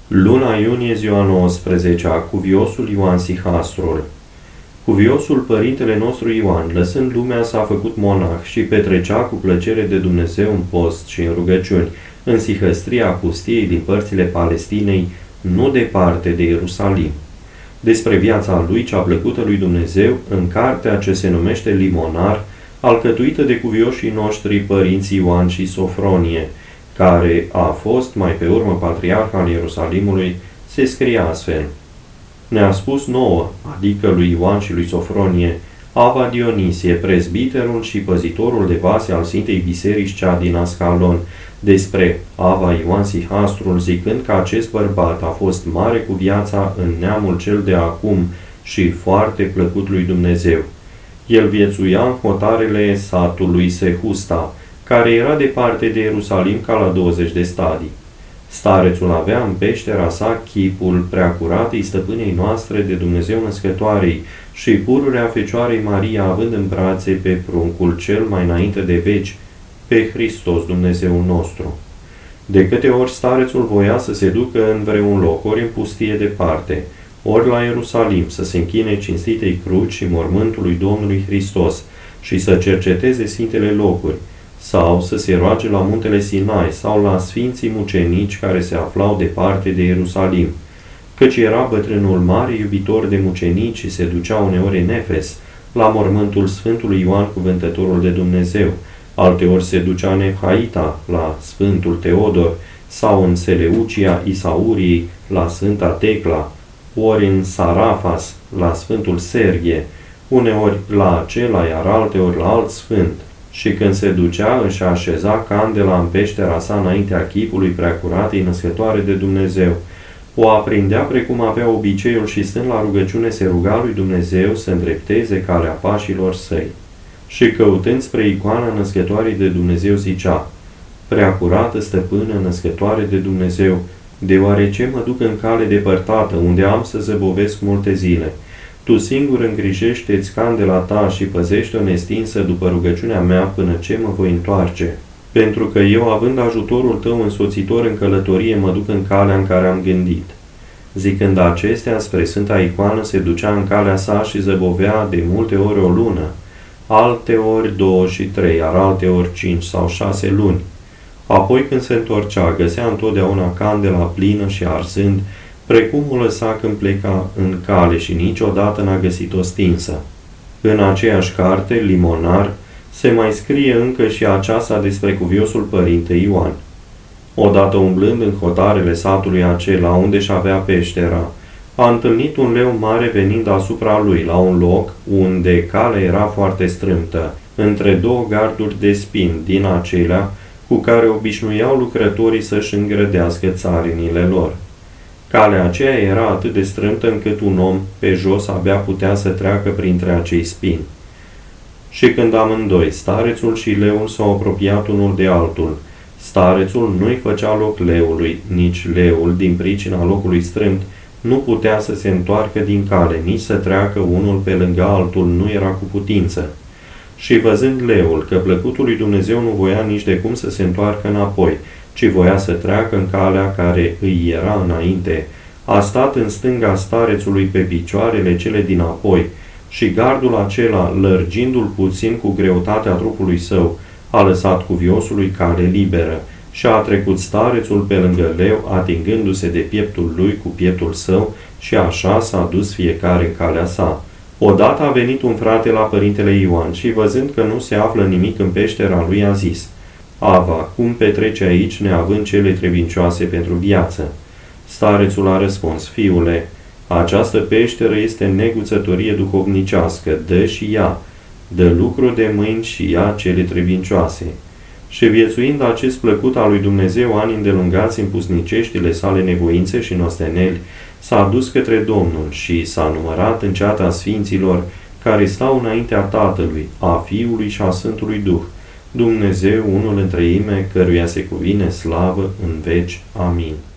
Luna iunie, ziua 19-a, cuviosul Ioan Sihastrul. Cuviosul părintele nostru Ioan, lăsând lumea, s-a făcut monah și petrecea cu plăcere de Dumnezeu în post și în rugăciuni, în sihăstria pustiei din părțile Palestinei, nu departe de Ierusalim. Despre viața lui cea plăcută lui Dumnezeu, în cartea ce se numește Limonar, alcătuită de cuvioșii noștri părinții Ioan și Sofronie, care a fost mai pe urmă patriarh al Ierusalimului, se scrie astfel. Ne-a spus nouă, adică lui Ioan și lui Sofronie, Ava Dionisie, prezbiterul și păzitorul de vase al Sfintei Biserici cea din Ascalon, despre Ava Ioan Sihastrul, zicând că acest bărbat a fost mare cu viața în neamul cel de acum și foarte plăcut lui Dumnezeu. El viețuia în hotarele satului Sehusta, care era departe de Ierusalim ca la 20 de stadii. Starețul avea în peștera sa chipul preacuratei stăpânei noastre de Dumnezeu născătoarei și pururea Fecioarei Maria, având în brațe pe pruncul cel mai înainte de veci, pe Hristos Dumnezeul nostru. De câte ori starețul voia să se ducă în vreun loc, ori în pustie departe, ori la Ierusalim, să se închine cinstitei cruci și mormântului Domnului Hristos și să cerceteze sfintele locuri, sau să se roage la muntele Sinai sau la sfinții mucenici care se aflau departe de Ierusalim, căci era bătrânul mare iubitor de mucenici și se ducea uneori în Efes, la mormântul Sfântului Ioan Cuvântătorul de Dumnezeu, alteori se ducea în Efhaita, la Sfântul Teodor, sau în Seleucia Isauriei, la Sfânta Tecla, ori în Sarafas, la Sfântul Sergie, uneori la acela, iar alteori la alt sfânt. Și când se ducea, își așeza candela în peștera sa înaintea chipului preacuratei născătoare de Dumnezeu. O aprindea precum avea obiceiul și stând la rugăciune se ruga lui Dumnezeu să îndrepteze calea pașilor săi. Și căutând spre icoana născătoarei de Dumnezeu zicea, Preacurată stăpână născătoare de Dumnezeu, deoarece mă duc în cale depărtată, unde am să zăbovesc multe zile. Tu singur îngrijește-ți candela ta și păzește-o nestinsă după rugăciunea mea până ce mă voi întoarce. Pentru că eu, având ajutorul tău însoțitor în călătorie, mă duc în calea în care am gândit. Zicând acestea, spre Sfânta Icoană se ducea în calea sa și zăbovea de multe ori o lună, alte ori 2 și 3, iar alte ori 5 sau 6 luni. Apoi când se întorcea, găsea întotdeauna candela plină și arzând, precum o lăsa când pleca în cale și niciodată n-a găsit-o stinsă. În aceeași carte, Limonar, se mai scrie încă și aceasta despre cuviosul părinte Ioan. Odată umblând în hotarele satului acela, unde și avea peștera, a întâlnit un leu mare venind asupra lui, la un loc unde calea era foarte strâmtă, între două garduri de spin din acelea cu care obișnuiau lucrătorii să-și îngrădească țarinile lor. Calea aceea era atât de strâmtă încât un om pe jos abia putea să treacă printre acei spini. Și când amândoi, starețul și leul, s-au apropiat unul de altul, starețul nu-i făcea loc leului, nici leul, din pricina locului strâmt, nu putea să se întoarcă din cale, nici să treacă unul pe lângă altul, nu era cu putință. Și văzând leul că plăcutul lui Dumnezeu nu voia nici de cum să se întoarcă înapoi, ci voia să treacă în calea care îi era înainte, a stat în stânga starețului pe picioarele cele dinapoi și gardul acela, lărgindu-l puțin cu greutatea trupului său, a lăsat cuviosului cale liberă și a trecut starețul pe lângă leu, atingându-se de pieptul lui cu pieptul său și așa s-a dus fiecare în calea sa. Odată a venit un frate la părintele Ioan și, văzând că nu se află nimic în peștera lui, a zis, Ava, cum petrece aici neavând cele trebuincioase pentru viață? Starețul a răspuns, Fiule, această peșteră este neguțătorie duhovnicească, dă și ea, dă lucru de mâini și ea cele trebuincioase. Și viețuind acest plăcut al lui Dumnezeu ani îndelungați în pusniceștile sale nevoințe și nosteneli, s-a dus către Domnul și s-a numărat în ceata sfinților care stau înaintea Tatălui, a Fiului și a Sfântului Duh, Dumnezeu unul în treime, căruia se cuvine slavă în veci. Amin.